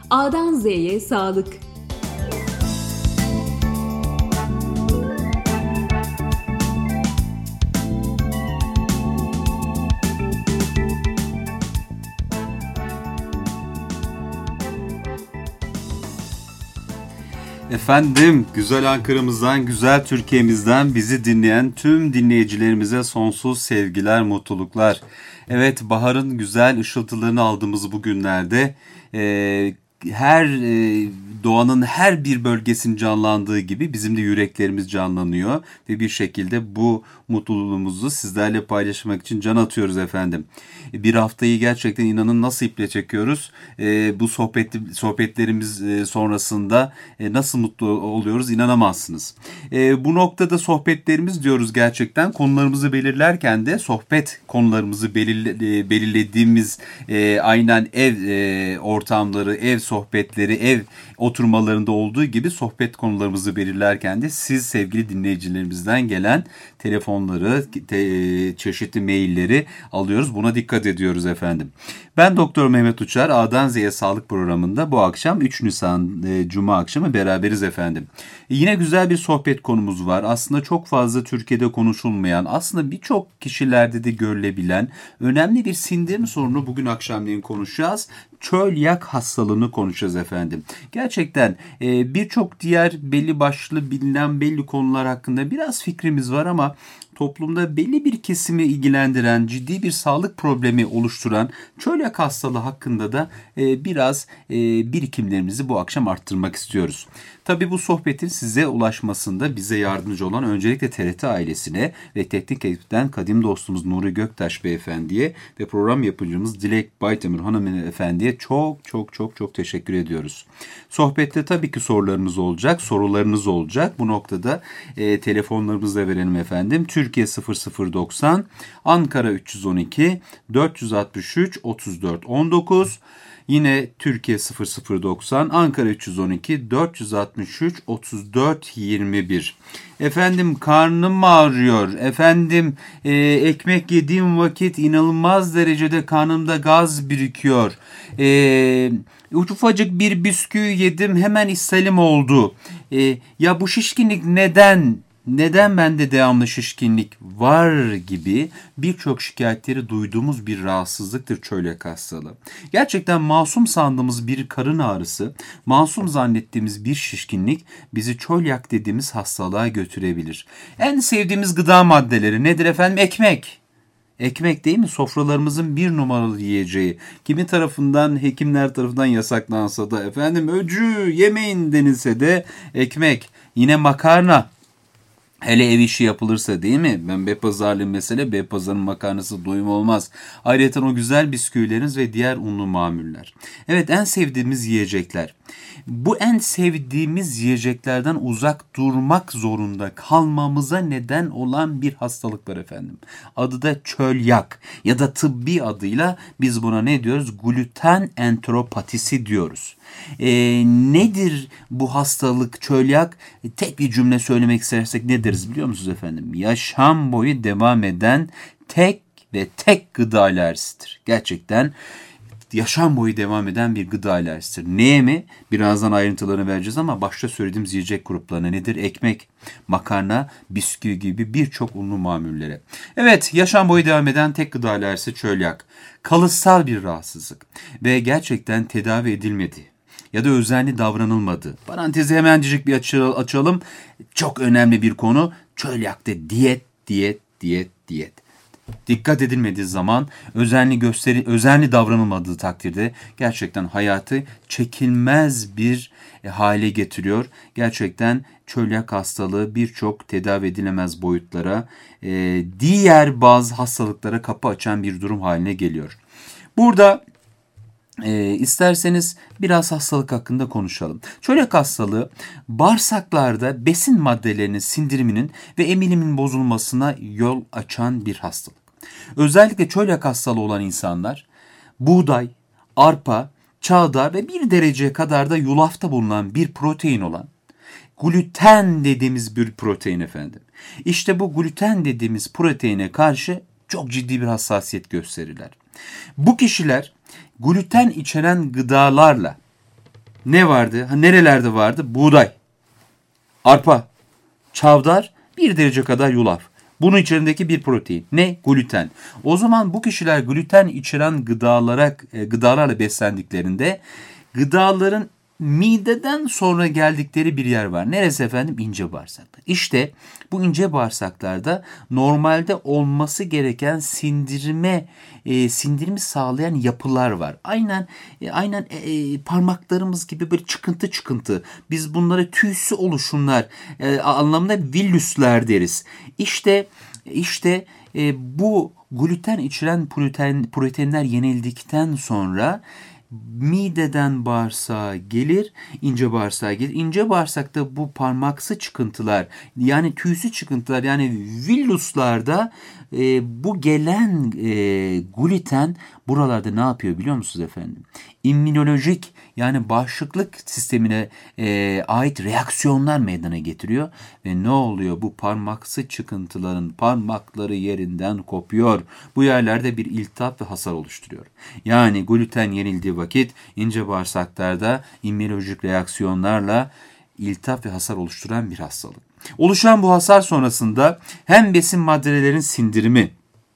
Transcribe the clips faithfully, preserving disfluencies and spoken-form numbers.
A'dan Z'ye sağlık. Efendim, güzel Ankara'mızdan, güzel Türkiye'mizden bizi dinleyen tüm dinleyicilerimize sonsuz sevgiler, mutluluklar. Evet, baharın güzel ışıltılarını aldığımız bu günlerde e, her e, doğanın her bir bölgesinin canlandığı gibi bizim de yüreklerimiz canlanıyor ve bir şekilde bu mutluluğumuzu sizlerle paylaşmak için can atıyoruz efendim. Bir haftayı gerçekten inanın nasıl iple çekiyoruz. E, bu sohbet, sohbetlerimiz e, sonrasında e, nasıl mutlu oluyoruz inanamazsınız. E, bu noktada sohbetlerimiz diyoruz gerçekten. Konularımızı belirlerken de sohbet konularımızı belirle, e, belirlediğimiz e, aynen ev e, ortamları, ev sohbetleri, ev oturmalarında olduğu gibi sohbet konularımızı belirlerken de siz sevgili dinleyicilerimizden gelen telefonları, te, çeşitli mailleri alıyoruz. Buna dikkat ediyoruz efendim. Ben Doktor Mehmet Uçar, A'dan Z'ye Sağlık programında bu akşam üç Nisan e, Cuma akşamı beraberiz efendim. E, yine güzel bir sohbet konumuz var. Aslında çok fazla Türkiye'de konuşulmayan, aslında birçok kişilerde de görülebilen önemli bir sindirim sorunu bugün akşamleyin konuşacağız. Çölyak hastalığını konuşacağız efendim. Gerçekten e, birçok diğer belli başlı bilinen belli konular hakkında biraz fikrimiz var ama toplumda belli bir kesimi ilgilendiren, ciddi bir sağlık problemi oluşturan çölyak hastalığı hakkında da e, biraz e, birikimlerimizi bu akşam arttırmak istiyoruz. Tabii bu sohbetin size ulaşmasında bize yardımcı olan öncelikle T R T ailesine ve teknik ekipten kadim dostumuz Nuri Göktaş Beyefendi'ye ve program yapıcımız Dilek Baytemir Hanımefendi'ye çok çok çok çok teşekkür ediyoruz. Sohbette tabii ki sorularınız olacak, sorularınız olacak. Bu noktada e, telefonlarımızı da verelim efendim. Türkiye sıfır sıfır doksan, Ankara üç yüz on iki, dört yüz altmış üç, otuz dört on dokuz. Yine Türkiye sıfır sıfır doksan, Ankara üç yüz on iki, dört yüz altmış üç, otuz dört yirmi bir. Efendim karnım ağrıyor. Efendim e, ekmek yediğim vakit inanılmaz derecede karnımda gaz birikiyor. E, ufacık bir bisküvi yedim hemen ishalim oldu. E, ya bu şişkinlik neden? Neden bende devamlı şişkinlik var gibi birçok şikayetleri duyduğumuz bir rahatsızlıktır çölyak hastalığı. Gerçekten masum sandığımız bir karın ağrısı, masum zannettiğimiz bir şişkinlik bizi çölyak dediğimiz hastalığa götürebilir. En sevdiğimiz gıda maddeleri nedir efendim? Ekmek. Ekmek değil mi? Sofralarımızın bir numaralı yiyeceği. Kimi tarafından, hekimler tarafından yasaklansa da efendim öcü yemeyin denilse de ekmek. Yine makarna. Hele ev işi yapılırsa değil mi? Ben Beypazarlıyım mesela. Beypazarı'nın makarnası doyum olmaz. Ayrıca o güzel bisküvileriniz ve diğer unlu mamuller. Evet, en sevdiğimiz yiyecekler. Bu en sevdiğimiz yiyeceklerden uzak durmak zorunda kalmamıza neden olan bir hastalık var efendim. Adı da çölyak ya da tıbbi adıyla biz buna ne diyoruz? Gluten enteropatisi diyoruz. E, nedir bu hastalık çölyak? E, tek bir cümle söylemek istersek ne deriz biliyor musunuz efendim? Yaşam boyu devam eden tek ve tek gıda alerjisidir. Gerçekten yaşam boyu devam eden bir gıda alerjisidir. Neye mi? Birazdan ayrıntılarını vereceğiz ama başta söylediğimiz yiyecek gruplarına nedir? Ekmek, makarna, bisküvi gibi birçok unlu mamullere. Evet, yaşam boyu devam eden tek gıda alerjisi çölyak. Kalıtsal bir rahatsızlık ve gerçekten tedavi edilmedi ya da özenli davranılmadı. Parantezi hemencik bir açalım. Çok önemli bir konu. Çölyakta diyet, diyet, diyet, diyet. Dikkat edilmediği zaman, özenli gösteri, özenli davranılmadığı takdirde gerçekten hayatı çekilmez bir hale getiriyor. Gerçekten çölyak hastalığı birçok tedavi edilemez boyutlara, e, diğer bazı hastalıklara kapı açan bir durum haline geliyor. Burada E, isterseniz biraz hastalık hakkında konuşalım. Çölyak hastalığı bağırsaklarda besin maddelerinin sindiriminin ve emilimin bozulmasına yol açan bir hastalık. Özellikle çölyak hastalığı olan insanlar buğday, arpa, çağda ve bir dereceye kadar da yulafta bulunan bir protein olan gluten dediğimiz bir protein efendim. İşte bu gluten dediğimiz proteine karşı çok ciddi bir hassasiyet gösterirler. Bu kişiler gluten içeren gıdalarla Ne vardı? Ha, nerelerde vardı? Buğday, arpa, çavdar, bir derece kadar yulaf. Bunun içerisindeki bir protein. Ne? Gluten. O zaman bu kişiler gluten içeren gıdalara, e, gıdalarla beslendiklerinde gıdaların mideden sonra geldikleri bir yer var. Neresi efendim? İnce bağırsaklar. İşte bu ince bağırsaklarda normalde olması gereken sindirme, e, sindirimi sağlayan yapılar var. Aynen e, aynen e, parmaklarımız gibi böyle çıkıntı çıkıntı. Biz bunlara tüysü oluşumlar e, anlamında villüsler deriz. İşte işte e, bu gluten içeren protein, proteinler yenildikten sonra mideden bağırsağa gelir, ince bağırsağa gelir. İnce bağırsakta bu parmaksı çıkıntılar, yani tüysü çıkıntılar, yani villuslarda e, bu gelen e, gluten buralarda ne yapıyor biliyor musunuz efendim? İmmünolojik, yani bağışıklık sistemine e, ait reaksiyonlar meydana getiriyor ve ne oluyor? Bu parmaksı çıkıntıların parmakları yerinden kopuyor. Bu yerlerde bir iltihap ve hasar oluşturuyor. Yani gluten yenildiği vakit ince bağırsaklarda immünolojik reaksiyonlarla iltihap ve hasar oluşturan bir hastalık. Oluşan bu hasar sonrasında hem besin maddelerin sindirimi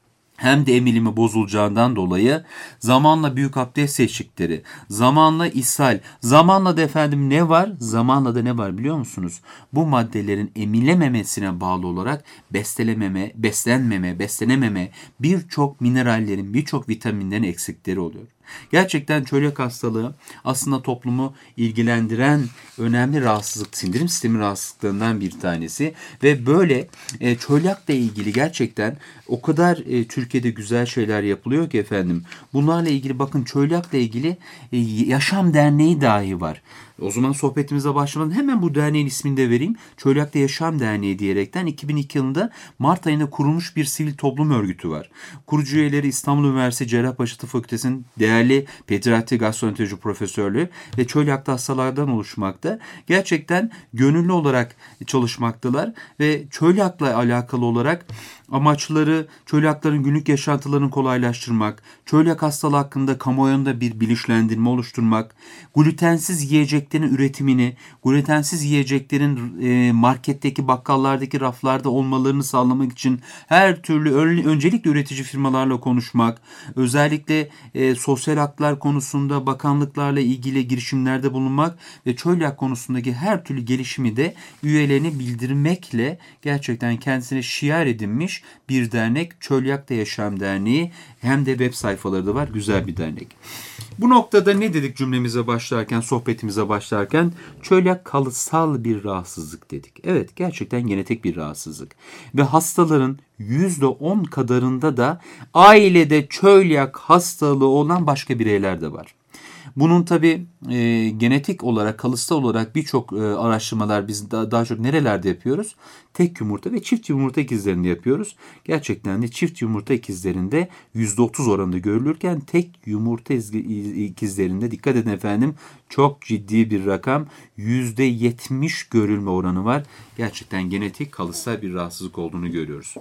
hem de emilimi bozulacağından dolayı zamanla büyük abdest seçikleri, zamanla ishal, zamanla da efendim ne var? Zamanla da ne var biliyor musunuz? Bu maddelerin emilememesine bağlı olarak beslenememe, beslenmeme, beslenememe, birçok minerallerin, birçok vitaminlerin eksikleri oluyor. Gerçekten çölyak hastalığı aslında toplumu ilgilendiren önemli rahatsızlık, sindirim sistemi rahatsızlıklarından bir tanesi ve böyle e, çölyakla ilgili gerçekten o kadar e, Türkiye'de güzel şeyler yapılıyor ki efendim. Bunlarla ilgili bakın, çölyakla ilgili e, Yaşam Derneği dahi var. O zaman sohbetimize başlamadan hemen bu derneğin ismini de vereyim. Çölyak'ta Yaşam Derneği diyerekten iki bin iki yılında Mart ayında kurulmuş bir sivil toplum örgütü var. Kurucu üyeleri İstanbul Üniversitesi Cerrahpaşa Tıp Fakültesi'nin değerli pediatri gastroenteroloji profesörlüğü ve çölyaklı hastalardan oluşmakta. Gerçekten gönüllü olarak çalışmaktalar ve çölyakla alakalı olarak amaçları çölyakların günlük yaşantılarını kolaylaştırmak, çölyak hastalığı hakkında kamuoyunda bir bilinçlendirme oluşturmak, glutensiz yiyeceklerin üretimini, glutensiz yiyeceklerin e, marketteki, bakkallardaki raflarda olmalarını sağlamak için her türlü öncelikle üretici firmalarla konuşmak, özellikle e, sosyal haklar konusunda bakanlıklarla ilgili girişimlerde bulunmak ve çölyak konusundaki her türlü gelişimi de üyelerine bildirmekle gerçekten kendisine şiar edinmiş bir dernek Çölyak'ta Yaşam Derneği, hem de web sayfaları da var. Güzel bir dernek. Bu noktada ne dedik cümlemize başlarken, sohbetimize başlarken? Çölyak kalıtsal bir rahatsızlık dedik. Evet, gerçekten genetik bir rahatsızlık. Ve hastaların yüzde on kadarında da ailede çölyak hastalığı olan başka bireyler de var. Bunun tabii e, genetik olarak, kalıtsal olarak birçok e, araştırmalar biz daha, daha çok nerelerde yapıyoruz? Tek yumurta ve çift yumurta ikizlerinde yapıyoruz. Gerçekten de çift yumurta ikizlerinde yüzde otuz oranında görülürken tek yumurta ikizlerinde, dikkat edin efendim, çok ciddi bir rakam, yüzde yetmiş görülme oranı var. Gerçekten genetik, kalıtsal bir rahatsızlık olduğunu görüyoruz.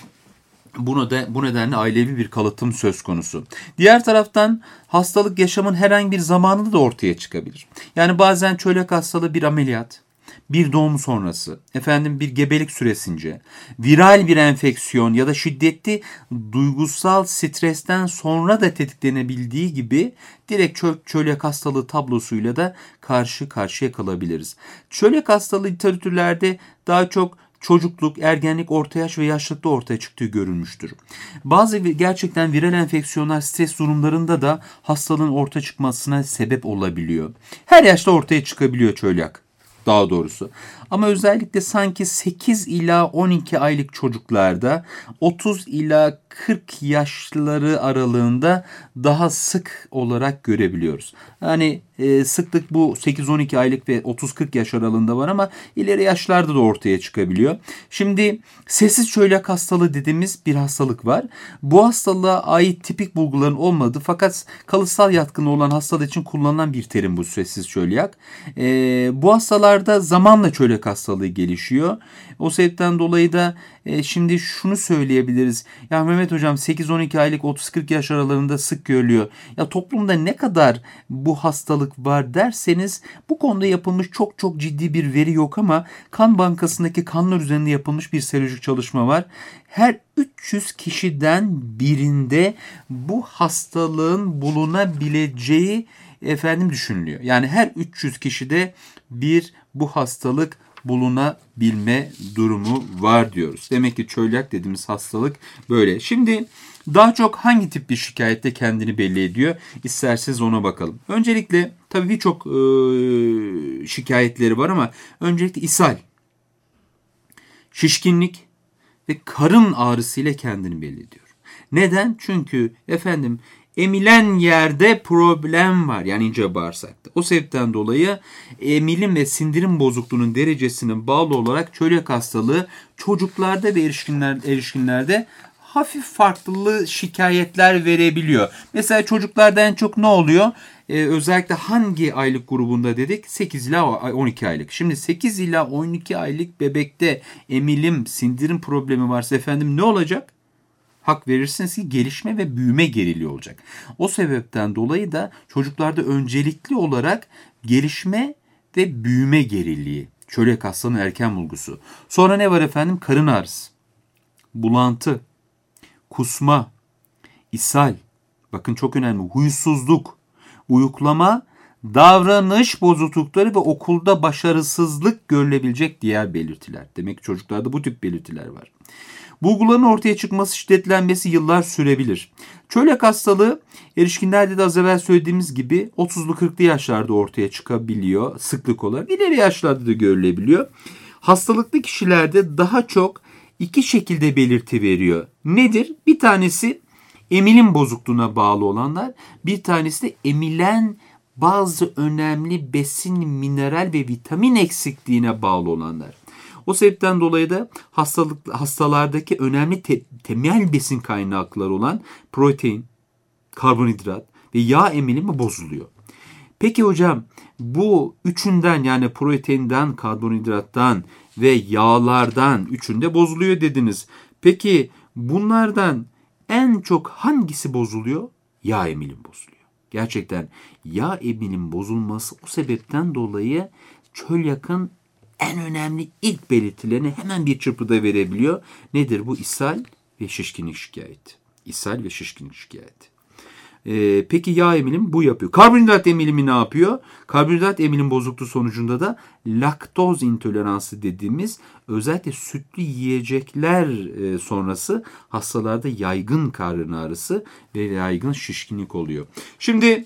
Buna da, bu nedenle ailevi bir kalıtım söz konusu. Diğer taraftan hastalık yaşamın herhangi bir zamanında da ortaya çıkabilir. Yani bazen çölyak hastalığı bir ameliyat, bir doğum sonrası, efendim bir gebelik süresince, viral bir enfeksiyon ya da şiddetli duygusal stresten sonra da tetiklenebildiği gibi direkt çö- çölyak hastalığı tablosuyla da karşı karşıya kalabiliriz. Çölyak hastalığı literatürlerde daha çok çocukluk, ergenlik, orta yaş ve yaşlılıkta ortaya çıktığı görülmüştür. Bazı gerçekten viral enfeksiyonlar stres durumlarında da hastalığın ortaya çıkmasına sebep olabiliyor. Her yaşta ortaya çıkabiliyor çölyak, daha doğrusu. Ama özellikle sanki sekiz ila on iki aylık çocuklarda, otuz ila kırk yaşları aralığında daha sık olarak görebiliyoruz. Yani e, sıklık bu sekiz on iki aylık ve otuz kırk yaş aralığında var ama ileri yaşlarda da ortaya çıkabiliyor. Şimdi sessiz çölyak hastalığı dediğimiz bir hastalık var. Bu hastalığa ait tipik bulguların olmadığı fakat kalıtsal yatkınlığı olan hastalığı için kullanılan bir terim bu sessiz çölyak. E, bu hastalarda zamanla çölyak hastalığı gelişiyor. O sebepten dolayı da e, şimdi şunu söyleyebiliriz. Ya Mehmet Hocam, sekiz on iki aylık otuz kırk yaş aralarında sık görülüyor. Ya toplumda ne kadar bu hastalık hastalık var derseniz bu konuda yapılmış çok çok ciddi bir veri yok ama kan bankasındaki kanlar üzerinde yapılmış bir serolojik çalışma var. Her üç yüz kişiden birinde bu hastalığın bulunabileceği efendim düşünülüyor. Yani her üç yüz kişide bir bu hastalık bulunabilme durumu var diyoruz. Demek ki çölyak dediğimiz hastalık böyle. Şimdi daha çok hangi tip bir şikayette kendini belli ediyor? İsterseniz ona bakalım. Öncelikle tabii birçok e, şikayetleri var ama öncelikle ishal, şişkinlik ve karın ağrısı ile kendini belli ediyor. Neden? Çünkü efendim emilen yerde problem var. Yani ince bağırsakta. O sebepten dolayı emilim ve sindirim bozukluğunun derecesine bağlı olarak çölyak hastalığı çocuklarda ve erişkinler, erişkinlerde hafif farklı şikayetler verebiliyor. Mesela çocuklarda en çok ne oluyor? Ee, özellikle hangi aylık grubunda dedik? sekiz ila on iki aylık. Şimdi sekiz ila on iki aylık bebekte emilim, sindirim problemi varsa efendim ne olacak? Hak verirsiniz ki gelişme ve büyüme geriliği olacak. O sebepten dolayı da çocuklarda öncelikli olarak gelişme ve büyüme geriliği, çölyak hastalığının erken bulgusu. Sonra ne var efendim? Karın ağrısı, bulantı, kusma, ishal, bakın çok önemli, huysuzluk, uyuklama, davranış bozuklukları ve okulda başarısızlık görülebilecek diğer belirtiler. Demek ki çocuklarda bu tip belirtiler var. Bulguların ortaya çıkması, şiddetlenmesi yıllar sürebilir. Çölyak hastalığı erişkinlerde de az evvel söylediğimiz gibi otuzlu kırklı yaşlarda ortaya çıkabiliyor sıklık olarak. İleri yaşlarda da görülebiliyor. Hastalıklı kişilerde daha çok iki şekilde belirti veriyor. Nedir? Bir tanesi emilim bozukluğuna bağlı olanlar, bir tanesi de emilen bazı önemli besin, mineral ve vitamin eksikliğine bağlı olanlar. O sebepten dolayı da hastalık, hastalardaki önemli te, temel besin kaynakları olan protein, karbonhidrat ve yağ emilimi bozuluyor. Peki hocam bu üçünden yani proteinden, karbonhidrattan ve yağlardan üçünde bozuluyor dediniz. Peki bunlardan en çok hangisi bozuluyor? Yağ emilim bozuluyor. Gerçekten yağ emilim bozulması o sebepten dolayı çölyakın en önemli ilk belirtilerini hemen bir çırpıda verebiliyor. Nedir bu? İshal ve şişkinlik şikayeti. İshal ve şişkinlik şikayeti. Ee, peki yağ emilimi bu yapıyor. Karbonhidrat emilimi ne yapıyor? Karbonhidrat emilim bozukluğu sonucunda da laktoz intoleransı dediğimiz özellikle sütlü yiyecekler e, sonrası hastalarda yaygın karın ağrısı ve yaygın şişkinlik oluyor. Şimdi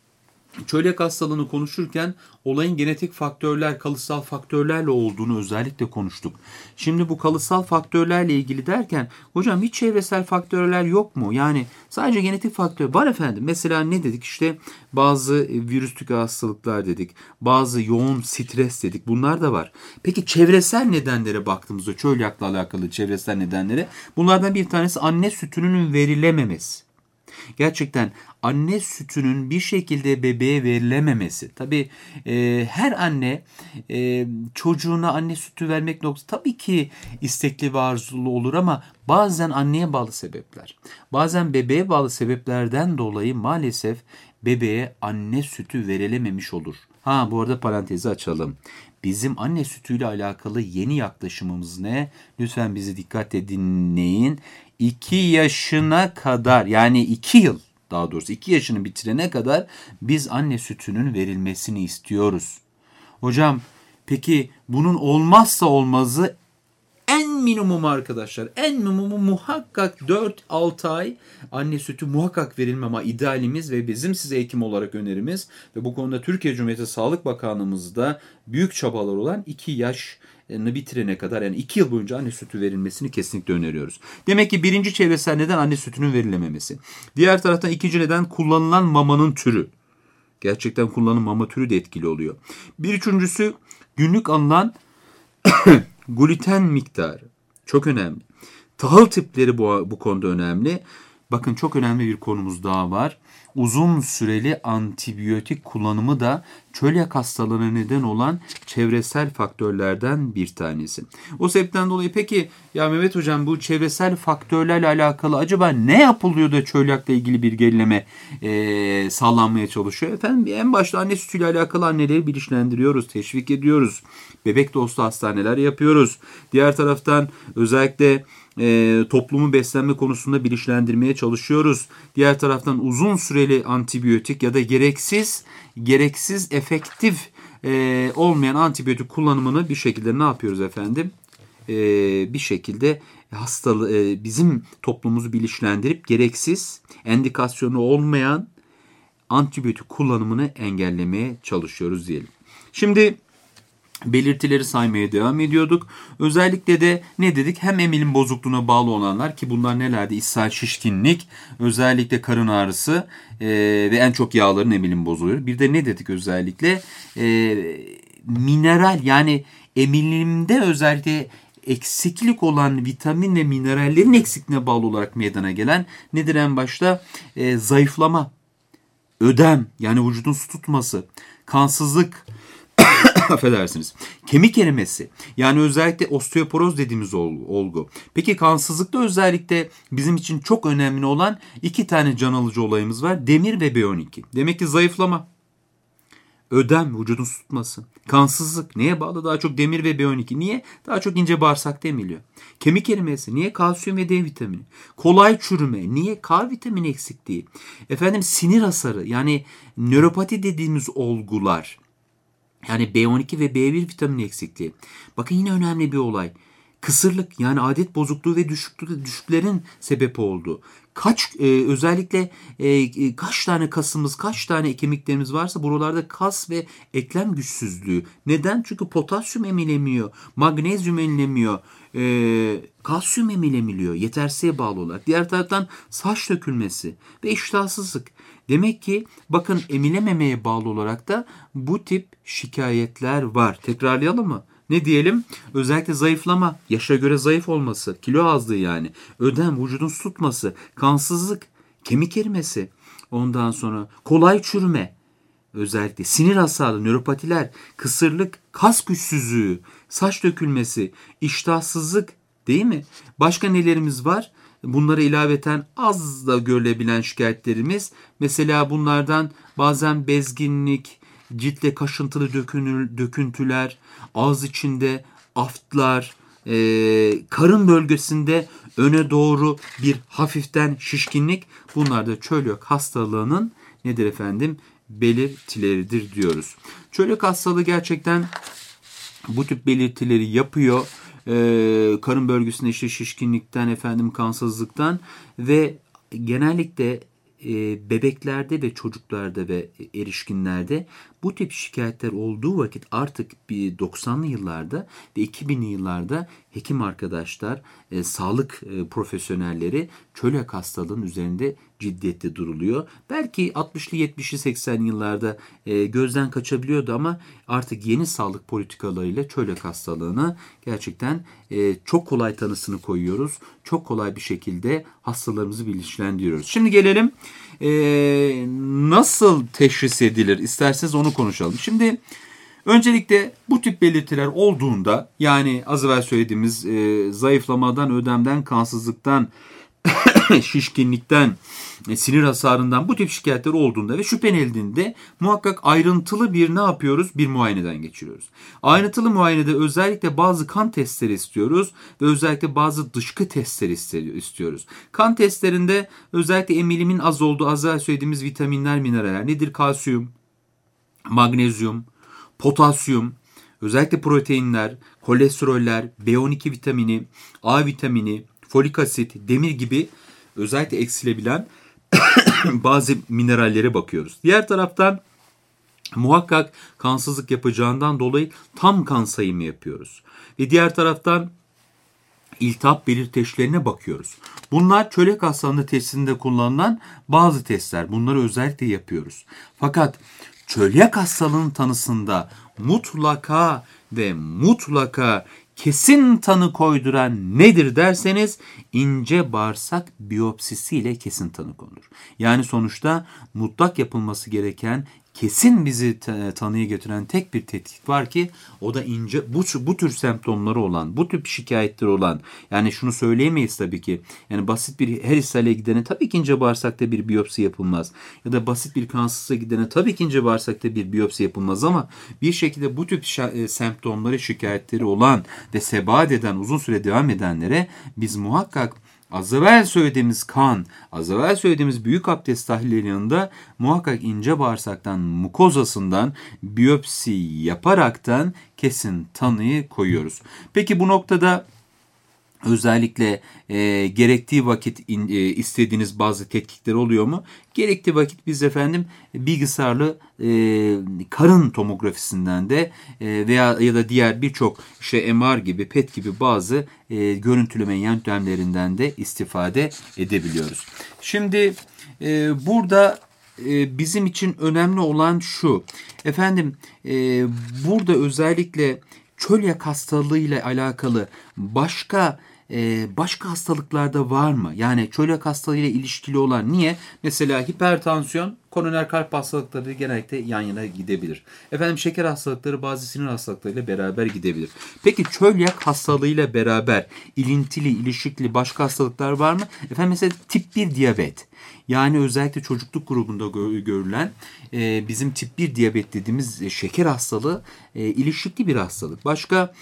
çölyak hastalığını konuşurken olayın genetik faktörler, kalıtsal faktörlerle olduğunu özellikle konuştuk. Şimdi bu kalıtsal faktörlerle ilgili derken hocam hiç çevresel faktörler yok mu? Yani sadece genetik faktör var efendim. Mesela ne dedik? İşte bazı virüslük hastalıklar dedik. Bazı yoğun stres dedik. Bunlar da var. Peki çevresel nedenlere baktığımızda çölyakla alakalı çevresel nedenlere bunlardan bir tanesi anne sütünün verilememesi. Gerçekten anne sütünün bir şekilde bebeğe verilememesi. Tabii e, her anne e, çocuğuna anne sütü vermek noktasında tabii ki istekli ve arzulu olur ama bazen anneye bağlı sebepler, bazen bebeğe bağlı sebeplerden dolayı maalesef bebeğe anne sütü verilememiş olur. Ha bu arada parantezi açalım. Bizim anne sütüyle alakalı yeni yaklaşımımız ne? Lütfen bizi dikkatle dinleyin. iki yaşına kadar yani iki yıl daha doğrusu iki yaşını bitirene kadar biz anne sütünün verilmesini istiyoruz. Hocam peki bunun olmazsa olmazı en minimum arkadaşlar en minimumu muhakkak dört altı ay anne sütü muhakkak verilme ama idealimiz ve bizim size hekim olarak önerimiz ve bu konuda Türkiye Cumhuriyeti Sağlık Bakanlığımızda büyük çabalar olan iki yaş bitirene kadar yani iki yıl boyunca anne sütü verilmesini kesinlikle öneriyoruz. Demek ki birinci çevresel neden anne sütünün verilememesi. Diğer taraftan ikinci neden kullanılan mamanın türü. Gerçekten kullanılan mama türü de etkili oluyor. Bir üçüncüsü günlük alınan gluten miktarı. Çok önemli. Tahıl tipleri bu, bu konuda önemli. bakın çok önemli bir konumuz daha var. Uzun süreli antibiyotik kullanımı da çölyak hastalığına neden olan çevresel faktörlerden bir tanesi. O sebepten dolayı peki ya Mehmet Hocam bu çevresel faktörlerle alakalı acaba ne yapılıyor da çölyakla ilgili bir gerileme e, sağlanmaya çalışıyor? Efendim en başta anne sütüyle alakalı anneleri bilinçlendiriyoruz, teşvik ediyoruz. Bebek dostu hastaneler yapıyoruz. Diğer taraftan özellikle E, toplumu beslenme konusunda bilinçlendirmeye çalışıyoruz. Diğer taraftan uzun süreli antibiyotik ya da gereksiz gereksiz efektif e, olmayan antibiyotik kullanımını bir şekilde ne yapıyoruz efendim? E, bir şekilde hastalığı e, bizim toplumumuzu bilinçlendirip gereksiz endikasyonu olmayan antibiyotik kullanımını engellemeye çalışıyoruz diyelim. Şimdi belirtileri saymaya devam ediyorduk. Özellikle de ne dedik? Hem emilim bozukluğuna bağlı olanlar ki bunlar nelerdi? İshal, şişkinlik, özellikle karın ağrısı e, ve en çok yağların emilim bozuluyor. Bir de ne dedik özellikle? E, mineral yani emilimde özellikle eksiklik olan vitamin ve minerallerin eksikliğine bağlı olarak meydana gelen nedir en başta? E, zayıflama, ödem yani vücudun su tutması, kansızlık, affedersiniz. Kemik erimesi yani özellikle osteoporoz dediğimiz olgu. Peki kansızlıkta özellikle bizim için çok önemli olan iki tane can alıcı olayımız var. Demir ve B on iki. Demek ki zayıflama, ödem, vücudun su tutması, kansızlık neye bağlı? Daha çok demir ve B on iki. Niye? Daha çok ince bağırsakta emiliyor. Kemik erimesi. Niye? Kalsiyum ve D vitamini. Kolay çürüme. Niye? K vitamini eksikliği. Efendim sinir hasarı yani nöropati dediğimiz olgular. Yani B on iki ve B bir vitamini eksikliği. Bakın yine önemli bir olay. Kısırlık yani adet bozukluğu ve düşüklük, düşüklerin sebep olduğu. Kaç e, özellikle e, kaç tane kasımız, kaç tane kemiklerimiz varsa buralarda kas ve eklem güçsüzlüğü. Neden? Çünkü potasyum emilemiyor, magnezyum emilemiyor, e, kalsiyum emilemiyor yetersizliğe bağlı olarak. Diğer taraftan saç dökülmesi ve iştahsızlık. Demek ki bakın emilememeye bağlı olarak da bu tip şikayetler var. Tekrarlayalım mı? Ne diyelim? Özellikle zayıflama, yaşa göre zayıf olması, kilo azlığı yani, ödem, vücudun su tutması, kansızlık, kemik erimesi, ondan sonra kolay çürüme, özellikle sinir hasarı, nöropatiler, kısırlık, kas güçsüzlüğü, saç dökülmesi, iştahsızlık değil mi? Başka nelerimiz var? Bunlara ilaveten az da görülebilen şikayetlerimiz. Mesela bunlardan bazen bezginlik, ciltle kaşıntılı döküntüler, ağız içinde aftlar, e, karın bölgesinde öne doğru bir hafiften şişkinlik. Bunlar da çölyak hastalığının nedir efendim? Belirtileridir diyoruz. Çölyak hastalığı gerçekten bu tip belirtileri yapıyor. Ee, karın bölgesinde işte şişkinlikten, efendim kansızlıktan ve genellikle e, bebeklerde ve çocuklarda ve erişkinlerde bu tip şikayetler olduğu vakit artık bir doksanlı yıllarda ve iki binli yıllarda hekim arkadaşlar, e, sağlık e, profesyonelleri çölyak hastalığının üzerinde ciddiyetle duruluyor. Belki altmışlı yetmişli seksenli yıllarda e, gözden kaçabiliyordu ama artık yeni sağlık politikalarıyla çölyak hastalığını gerçekten e, çok kolay tanısını koyuyoruz. Çok kolay bir şekilde hastalarımızı bilinçlendiriyoruz. Şimdi gelelim e, nasıl teşhis edilir? İsterseniz onu konuşalım. Şimdi öncelikle bu tip belirtiler olduğunda yani az evvel söylediğimiz e, zayıflamadan, ödemden, kansızlıktan, şişkinlikten, sinir hasarından bu tip şikayetler olduğunda ve şüphelenildiğinde muhakkak ayrıntılı bir ne yapıyoruz? Bir muayeneden geçiriyoruz. Ayrıntılı muayenede özellikle bazı kan testleri istiyoruz ve özellikle bazı dışkı testleri istiyoruz. Kan testlerinde özellikle emilimin az olduğu, az evvel söylediğimiz vitaminler, mineraller nedir? Kalsiyum, magnezyum, potasyum, özellikle proteinler, kolesteroller, B on iki vitamini, A vitamini, folik asit, demir gibi özellikle eksilebilen bazı minerallere bakıyoruz. Diğer taraftan muhakkak kansızlık yapacağından dolayı tam kan sayımı yapıyoruz. Ve diğer taraftan iltihap belirteçlerine bakıyoruz. Bunlar çölyak hastalığında testinde kullanılan bazı testler. Bunları özellikle yapıyoruz. Fakat çölyak hastalığının tanısında mutlaka ve mutlaka kesin tanı koyduran nedir derseniz ince bağırsak biyopsisiyle kesin tanı konulur. Yani sonuçta mutlak yapılması gereken, kesin bizi tanıya getiren tek bir tetkik var ki o da ince bu, bu tür semptomları olan, bu tür şikayetleri olan, yani şunu söyleyemeyiz tabii ki. Yani basit bir her ishale gidene tabii ki ince bağırsakta bir biyopsi yapılmaz. Ya da basit bir kansızlığa gidene tabii ki ince bağırsakta bir biyopsi yapılmaz ama bir şekilde bu tür semptomları, şikayetleri olan ve sebat eden, uzun süre devam edenlere biz muhakkak az evvel söylediğimiz kan, az evvel söylediğimiz büyük abdest tahlilleri yanında muhakkak ince bağırsaktan, mukozasından biyopsi yaparaktan kesin tanıyı koyuyoruz. Peki bu noktada özellikle e, gerektiği vakit in, e, istediğiniz bazı tetkikler oluyor mu? Gerektiği vakit biz efendim bilgisayarlı e, karın tomografisinden de e, veya ya da diğer birçok işte M R gibi, P E T gibi bazı e, görüntüleme yöntemlerinden de istifade edebiliyoruz. Şimdi e, burada e, bizim için önemli olan şu. Efendim e, burada özellikle çölyak hastalığıyla alakalı başka Ee, başka hastalıklarda var mı? Yani çölyak hastalığıyla ilişkili olan niye? Mesela hipertansiyon, koroner kalp hastalıkları genellikle yan yana gidebilir. Efendim şeker hastalıkları bazı sinir hastalıklarıyla beraber gidebilir. Peki çölyak hastalığıyla beraber ilintili, ilişkili başka hastalıklar var mı? Efendim mesela tip bir diyabet. Yani özellikle çocukluk grubunda görülen e, bizim tip bir diyabet dediğimiz e, şeker hastalığı e, ilişkili bir hastalık. Başka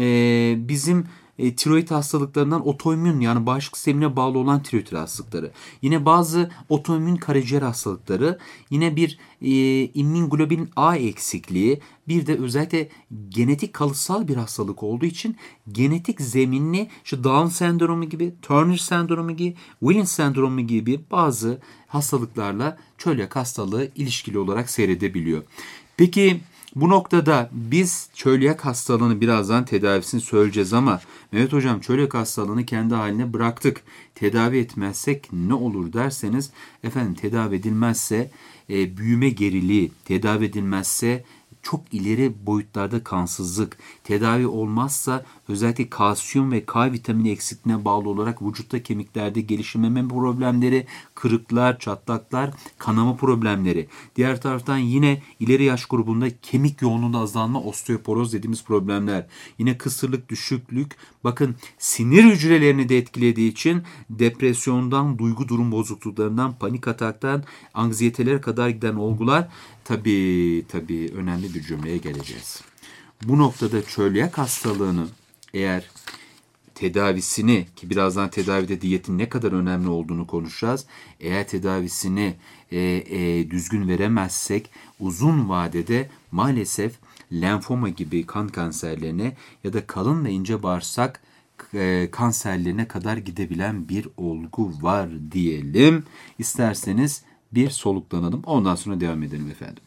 e, bizim E, tiroid hastalıklarından otoimmün, yani bağışıklık sistemine bağlı olan tiroid hastalıkları. Yine bazı otoimmün karaciğer hastalıkları. Yine bir e, immunoglobulin A eksikliği. Bir de özellikle genetik kalıtsal bir hastalık olduğu için genetik zeminli işte Down sendromu gibi, Turner sendromu gibi, Williams sendromu gibi bazı hastalıklarla çölyak hastalığı ilişkili olarak seyredebiliyor. Peki bu noktada biz çölyak hastalığını birazdan tedavisini söyleyeceğiz ama Mehmet Hocam çölyak hastalığını kendi haline bıraktık. Tedavi etmezsek ne olur derseniz efendim tedavi edilmezse e, büyüme geriliği, tedavi edilmezse çok ileri boyutlarda kansızlık, tedavi olmazsa özellikle kalsiyum ve K vitamini eksikliğine bağlı olarak vücutta kemiklerde gelişmeme problemleri, kırıklar, çatlaklar, kanama problemleri. Diğer taraftan yine ileri yaş grubunda kemik yoğunluğunda azalma, osteoporoz dediğimiz problemler. Yine kısırlık, düşüklük, bakın sinir hücrelerini de etkilediği için depresyondan, duygu durum bozukluklarından, panik ataktan, anksiyetelere kadar giden olgular. Tabii tabii önemli bir cümleye geleceğiz. Bu noktada çölyak hastalığını eğer tedavisini, ki birazdan tedavide diyetin ne kadar önemli olduğunu konuşacağız. Eğer tedavisini e, e, düzgün veremezsek uzun vadede maalesef lenfoma gibi kan kanserlerine ya da kalın ve ince bağırsak e, kanserlerine kadar gidebilen bir olgu var diyelim. İsterseniz bir soluklanalım. Ondan sonra devam edelim efendim.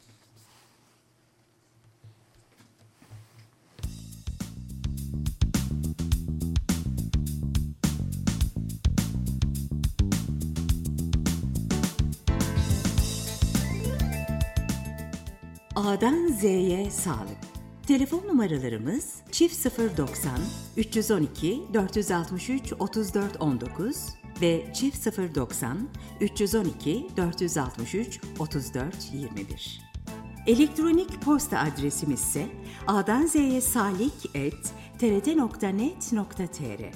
A'dan Z'ye sağlık. Telefon numaralarımız çift sıfır doksan üç yüz on iki dört yüz altmış üç otuz dört on dokuz ve çift sıfır doksan üç yüz on iki dört yüz altmış üç otuz dört yirmi bir. Elektronik posta adresimiz ise a'dan z'ye salik et t r t nokta net nokta t r.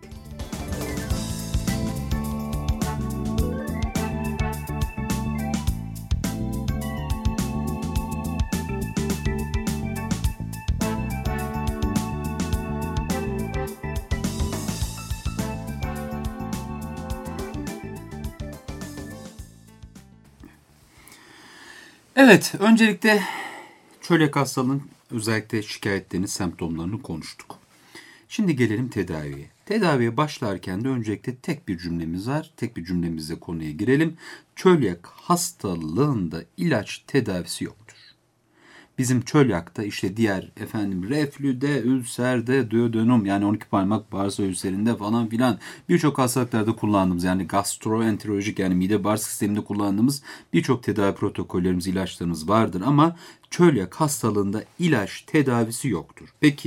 Evet, öncelikle çölyak hastalığının özellikle şikayetlerini, semptomlarını konuştuk. Şimdi gelelim tedaviye. Tedaviye başlarken de öncelikle tek bir cümlemiz var. Tek bir cümlemizle konuya girelim. Çölyak hastalığında ilaç tedavisi yoktur. Bizim çölyakta işte diğer efendim reflüde, ülserde, duodenum yani on iki parmak bağırsak ülserinde falan filan birçok hastalıklarda kullandığımız yani gastroenterolojik yani mide bağırsak sisteminde kullandığımız birçok tedavi protokollerimiz, ilaçlarımız vardır ama çölyak hastalığında ilaç tedavisi yoktur. Peki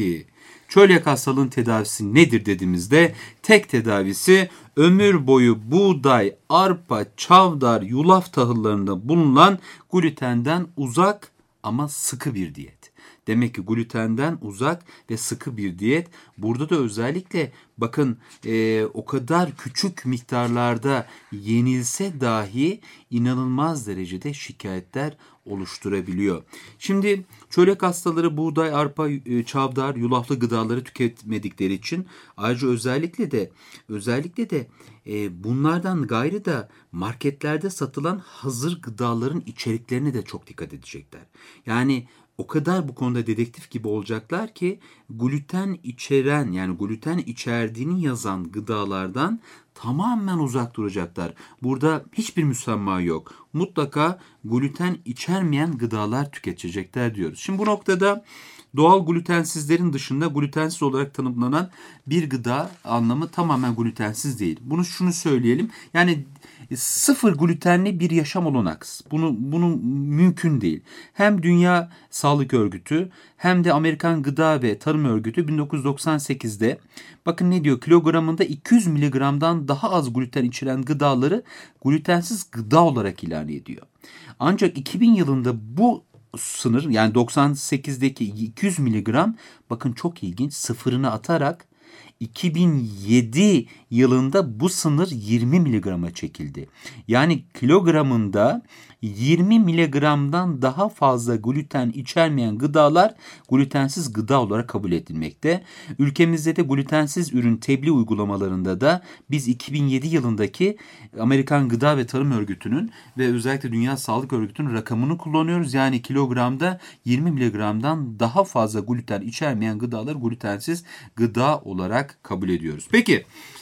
çölyak hastalığın tedavisi nedir dediğimizde tek tedavisi ömür boyu buğday, arpa, çavdar, yulaf tahıllarında bulunan glutenden uzak ama sıkı bir diyet. Demek ki glutenden uzak ve sıkı bir diyet. Burada da özellikle bakın e, o kadar küçük miktarlarda yenilse dahi inanılmaz derecede şikayetler oluşturabiliyor. Şimdi çölyak hastaları buğday, arpa, çavdar, yulaflı gıdaları tüketmedikleri için ayrıca özellikle de özellikle de e, bunlardan gayrı da marketlerde satılan hazır gıdaların içeriklerine de çok dikkat edecekler. Yani o kadar bu konuda dedektif gibi olacaklar ki gluten içeren yani gluten içerdiğini yazan gıdalardan tamamen uzak duracaklar. Burada hiçbir müsamma yok. Mutlaka gluten içermeyen gıdalar tüketecekler diyoruz. Şimdi bu noktada doğal glutensizlerin dışında glutensiz olarak tanımlanan bir gıda anlamı tamamen glutensiz değil. Bunu şunu söyleyelim. Yani sıfır glutenli bir yaşam olanaksız. Bunu, bunu mümkün değil. Hem Dünya Sağlık Örgütü hem de Amerikan Gıda ve Tarım Örgütü bin dokuz yüz doksan sekizde bakın ne diyor? Kilogramında iki yüz miligramdan daha az gluten içeren gıdaları glutensiz gıda olarak ilan ediyor. Ancak iki bin yılında bu sınır yani doksan sekizdeki iki yüz miligram bakın çok ilginç sıfırını atarak iki bin yedi yılında bu sınır yirmi miligrama çekildi. Yani kilogramında yirmi miligramdan daha fazla gluten içermeyen gıdalar glutensiz gıda olarak kabul edilmekte. Ülkemizde de glutensiz ürün tebliğ uygulamalarında da biz iki bin yedi yılındaki Amerikan Gıda ve Tarım Örgütü'nün ve özellikle Dünya Sağlık Örgütü'nün rakamını kullanıyoruz. Yani kilogramda yirmi miligramdan daha fazla gluten içermeyen gıdalar glutensiz gıda olarak kabul ediyoruz. Peki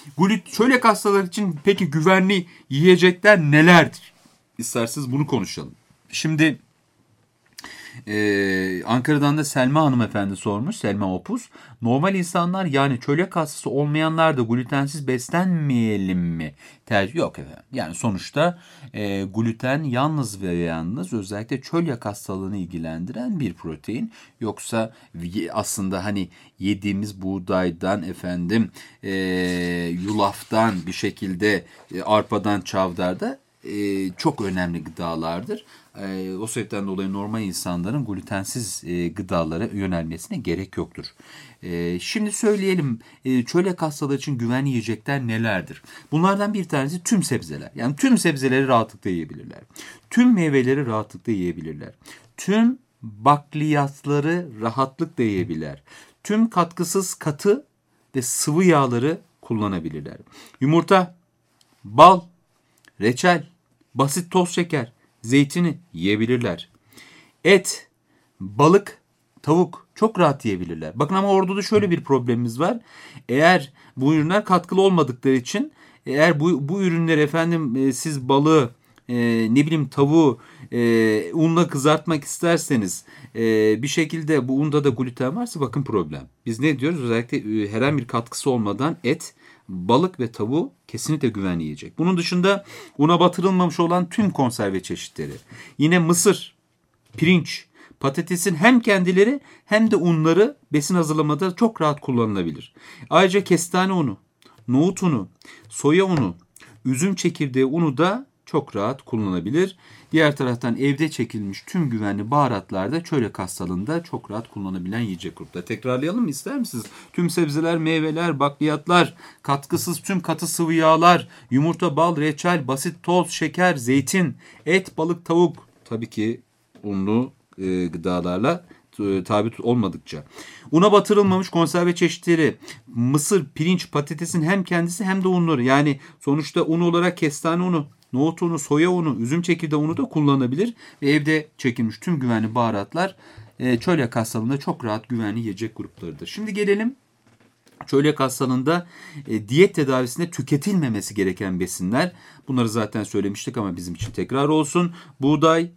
çölyak hastaları için peki güvenli yiyecekler nelerdir? İsterseniz bunu konuşalım. Şimdi e, Ankara'dan da Selma hanımefendi sormuş. Selma Opus. Normal insanlar yani çölyak hastası olmayanlar da glutensiz beslenmeyelim mi? Tercih yok efendim. Yani sonuçta e, gluten yalnız ve yalnız özellikle çölyak hastalığını ilgilendiren bir protein. Yoksa aslında hani yediğimiz buğdaydan efendim e, yulaftan bir şekilde e, arpadan çavdarda Ee, çok önemli gıdalardır. Ee, o sebepten dolayı normal insanların glutensiz e, gıdalara yönelmesine gerek yoktur. Ee, şimdi söyleyelim e, çölyak hastalığı için güvenli yiyecekler nelerdir? Bunlardan bir tanesi tüm sebzeler. Yani tüm sebzeleri rahatlıkla yiyebilirler. Tüm meyveleri rahatlıkla yiyebilirler. Tüm bakliyatları rahatlıkla yiyebilirler. Tüm katkısız katı ve sıvı yağları kullanabilirler. Yumurta, bal, reçel, basit toz şeker, zeytini yiyebilirler. Et, balık, tavuk çok rahat yiyebilirler. Bakın ama orada da şöyle bir problemimiz var. Eğer bu ürünler katkılı olmadıkları için eğer bu, bu ürünler efendim e, siz balığı e, ne bileyim tavuğu e, unla kızartmak isterseniz e, bir şekilde bu unda da gluten varsa bakın problem. Biz ne diyoruz? Özellikle e, herhangi bir katkısı olmadan et, balık ve tavuğu kesinlikle güvenli yiyecek. Bunun dışında una batırılmamış olan tüm konserve çeşitleri. Yine mısır, pirinç, patatesin hem kendileri hem de unları besin hazırlamada çok rahat kullanılabilir. Ayrıca kestane unu, nohut unu, soya unu, üzüm çekirdeği unu da çok rahat kullanılabilir. Diğer taraftan evde çekilmiş tüm güvenli baharatlar da çölyak hastalığında çok rahat kullanılabilen yiyecek grupları. Tekrarlayalım mı ister misiniz? Tüm sebzeler, meyveler, bakliyatlar, katkısız tüm katı sıvı yağlar, yumurta, bal, reçel, basit toz, şeker, zeytin, et, balık, tavuk. Tabii ki unlu e, gıdalarla e, tabi olmadıkça. Una batırılmamış konserve çeşitleri, mısır, pirinç, patatesin hem kendisi hem de unları. Yani sonuçta un olarak kestane unu, nohut unu, soya unu, üzüm çekirdeği unu da kullanılabilir. Ve evde çekilmiş tüm güvenli baharatlar e, çölyak hastalığında çok rahat güvenli yiyecek gruplarıdır. Şimdi gelelim çölyak hastalığında e, diyet tedavisinde tüketilmemesi gereken besinler. Bunları zaten söylemiştik ama bizim için tekrar olsun. Buğday,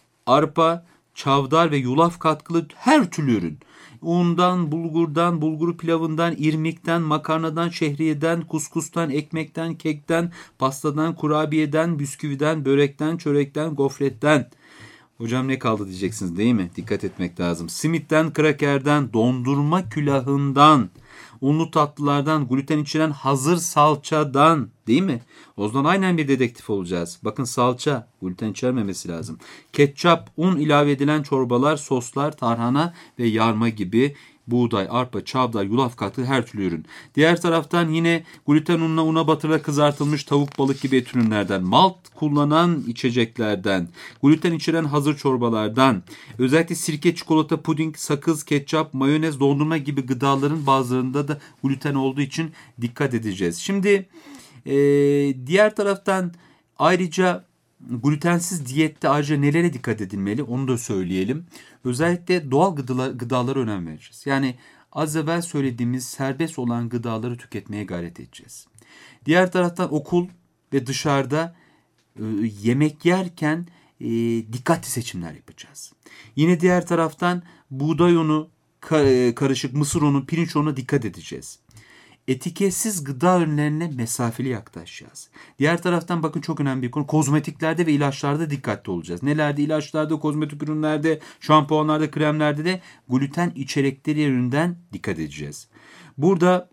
arpa, çavdar ve yulaf katkılı her türlü ürün. Undan, bulgurdan, bulgur pilavından, irmikten, makarnadan, şehriyeden, kuskustan, ekmekten, kekten, pastadan, kurabiyeden, bisküviden, börekten, çörekten, gofretten, Hocam ne kaldı diyeceksiniz değil mi? Dikkat etmek lazım. Simitten, krakerden, dondurma külahından, unlu tatlılardan, gluten içeren hazır salçadan, değil mi? O zaman aynen bir dedektif olacağız. Bakın salça, gluten içermemesi lazım. Ketçap, un ilave edilen çorbalar, soslar, tarhana ve yarma gibi buğday, arpa, çavdar, yulaf katı her türlü ürün. Diğer taraftan yine gluten ununa, una batırılarak kızartılmış tavuk, balık gibi et ürünlerden, malt kullanan içeceklerden, gluten içeren hazır çorbalardan, özellikle sirke, çikolata, puding, sakız, ketçap, mayonez, dondurma gibi gıdaların bazılarında da gluten olduğu için dikkat edeceğiz. Şimdi e, diğer taraftan ayrıca glutensiz diyette ayrıca nelere dikkat edilmeli onu da söyleyelim. Özellikle doğal gıdalar, gıdalara önem vereceğiz. Yani az evvel söylediğimiz serbest olan gıdaları tüketmeye gayret edeceğiz. Diğer taraftan okul ve dışarıda e, yemek yerken e, dikkatli seçimler yapacağız. Yine diğer taraftan buğday unu, ka- karışık mısır unu, pirinç ununa dikkat edeceğiz. Etiketsiz gıda ürünlerine mesafeli yaklaşacağız. Diğer taraftan bakın çok önemli bir konu. Kozmetiklerde ve ilaçlarda dikkatli olacağız. Nelerde? İlaçlarda, kozmetik ürünlerde, şampuanlarda, kremlerde de gluten içerikleri yönünden dikkat edeceğiz. Burada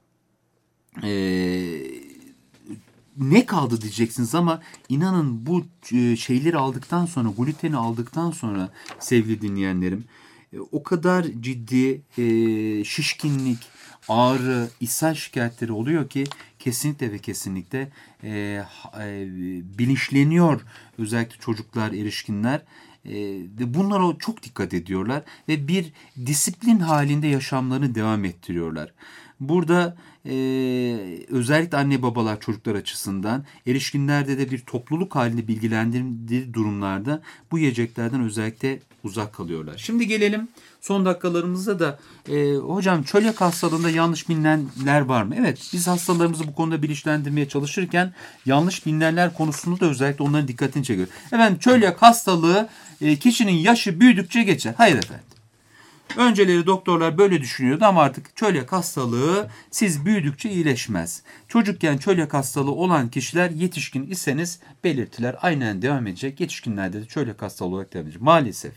ee, ne kaldı diyeceksiniz ama inanın bu şeyleri aldıktan sonra, gluteni aldıktan sonra sevgili dinleyenlerim, o kadar ciddi e, şişkinlik, ağrı, ishal şikayetleri oluyor ki kesinlikle ve kesinlikle e, e, bilinçleniyor özellikle çocuklar, erişkinler. E, bunlara çok dikkat ediyorlar ve bir disiplin halinde yaşamlarını devam ettiriyorlar. Burada e, özellikle anne babalar çocuklar açısından, erişkinlerde de bir topluluk halinde bilgilendirdiği durumlarda bu yiyeceklerden özellikle uzak kalıyorlar. Şimdi gelelim son dakikalarımızda da e, hocam çölyak hastalığında yanlış bilinenler var mı? Evet, biz hastalarımızı bu konuda bilinçlendirmeye çalışırken yanlış bilinenler konusunda da özellikle onların dikkatini çekiyor. Efendim çölyak hastalığı e, kişinin yaşı büyüdükçe geçer. Hayır efendim. Önceleri doktorlar böyle düşünüyordu ama artık çölyak hastalığı siz büyüdükçe iyileşmez. Çocukken çölyak hastalığı olan kişiler yetişkin iseniz belirtiler aynen devam edecek. Yetişkinlerde de çölyak hastalığı olarak devam edecek. Maalesef.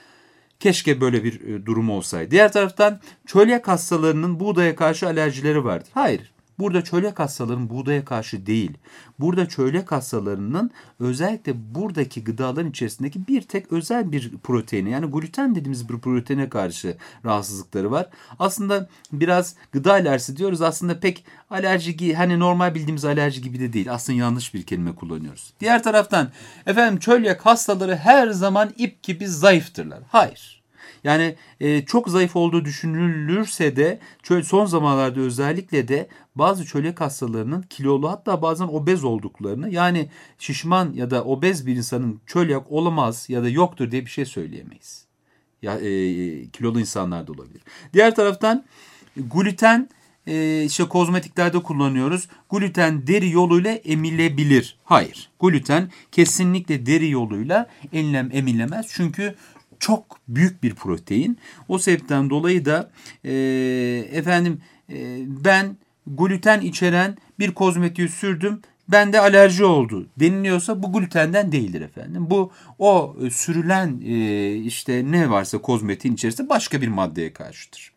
Keşke böyle bir durum olsaydı. Diğer taraftan çölyak hastalarının buğdaya karşı alerjileri vardır. Hayır. Burada çölyak hastalarının buğdaya karşı değil. Burada çölyak hastalarının özellikle buradaki gıdaların içerisindeki bir tek özel bir proteine, yani gluten dediğimiz bir proteine karşı rahatsızlıkları var. Aslında biraz gıda alerjisi diyoruz. Aslında pek alerji, hani normal bildiğimiz alerji gibi de değil. Aslında yanlış bir kelime kullanıyoruz. Diğer taraftan efendim çölyak hastaları her zaman ip gibi zayıftırlar. Hayır. Yani e, çok zayıf olduğu düşünülürse de son zamanlarda özellikle de bazı çölyak hastalarının kilolu, hatta bazen obez olduklarını, yani şişman ya da obez bir insanın çölyak olamaz ya da yoktur diye bir şey söyleyemeyiz. Ya, e, kilolu insanlar da olabilir. Diğer taraftan gluten e, işte kozmetiklerde kullanıyoruz. Gluten deri yoluyla emilebilir. Hayır. Gluten kesinlikle deri yoluyla emilem, emilemez. Çünkü çok büyük bir protein. O sebepten dolayı da e, efendim e, ben gluten içeren bir kozmetiği sürdüm, bende alerji oldu deniliyorsa bu glutenden değildir efendim. Bu o sürülen e, işte ne varsa kozmetiğin içerisinde başka bir maddeye karşıdır.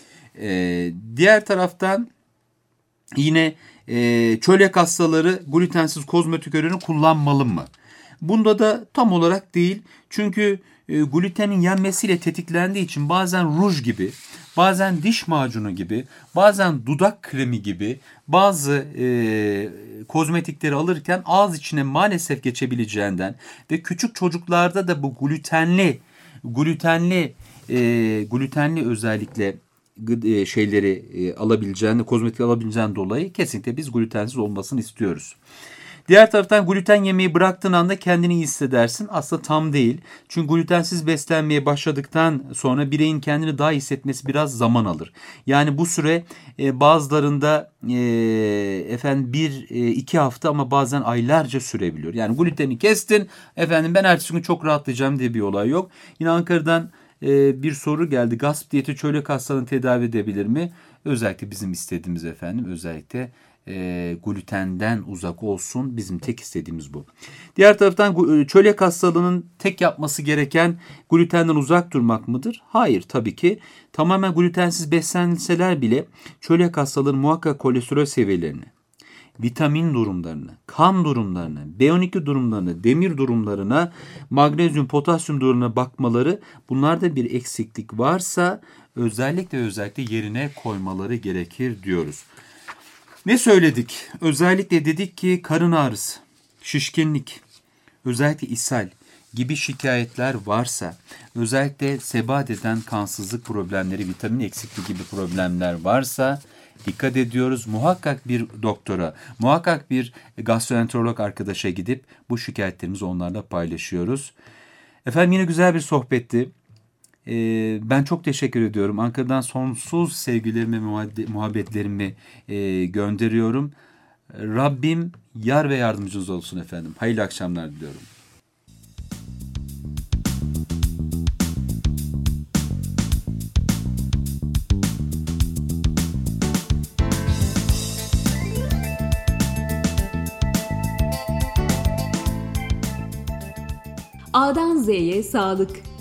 E, diğer taraftan yine e, çölyak hastaları glutensiz kozmetik ürünü kullanmalı mı? Bunda da tam olarak değil. Çünkü e, glutenin yenmesiyle tetiklendiği için bazen ruj gibi, bazen diş macunu gibi, bazen dudak kremi gibi bazı e, kozmetikleri alırken ağız içine maalesef geçebileceğinden ve küçük çocuklarda da bu glutenli, glutenli, e, glutenli özellikle e, şeyleri e, alabileceğinden, kozmetik alabileceğinden dolayı kesinlikle biz glutensiz olmasını istiyoruz. Diğer taraftan gluten yemeği bıraktığın anda kendini iyi hissedersin. Aslında tam değil. Çünkü glutensiz beslenmeye başladıktan sonra bireyin kendini daha iyi hissetmesi biraz zaman alır. Yani bu süre e, bazılarında e, efendim bir e, iki hafta ama bazen aylarca sürebiliyor. Yani gluteni kestin, efendim ben ertesi gün çok rahatlayacağım diye bir olay yok. Yine Ankara'dan e, bir soru geldi. Gasp diyeti çölyak hastalığını tedavi edebilir mi? Özellikle bizim istediğimiz efendim özellikle e, glutenden uzak olsun. Bizim tek istediğimiz bu. Diğer taraftan çölyak hastalığının tek yapması gereken glutenden uzak durmak mıdır? Hayır tabii ki. Tamamen glutensiz beslenseler bile çölyak hastalığının muhakkak kolesterol seviyelerini, vitamin durumlarını, kan durumlarını, B on iki durumlarını, demir durumlarına, magnezyum, potasyum durumlarına bakmaları, bunlarda bir eksiklik varsa özellikle özellikle yerine koymaları gerekir diyoruz. Ne söyledik? Özellikle dedik ki karın ağrısı, şişkinlik, özellikle ishal gibi şikayetler varsa, özellikle sebat eden kansızlık problemleri, vitamin eksikliği gibi problemler varsa dikkat ediyoruz. Muhakkak bir doktora, muhakkak bir gastroenterolog arkadaşa gidip bu şikayetlerimizi onlarla paylaşıyoruz. Efendim yine güzel bir sohbetti. Ee, ben çok teşekkür ediyorum. Ankara'dan sonsuz sevgilerimi, muhabbetlerimi e, gönderiyorum. Rabbim yar ve yardımcınız olsun efendim. Hayırlı akşamlar diliyorum. A'dan Z'ye sağlık.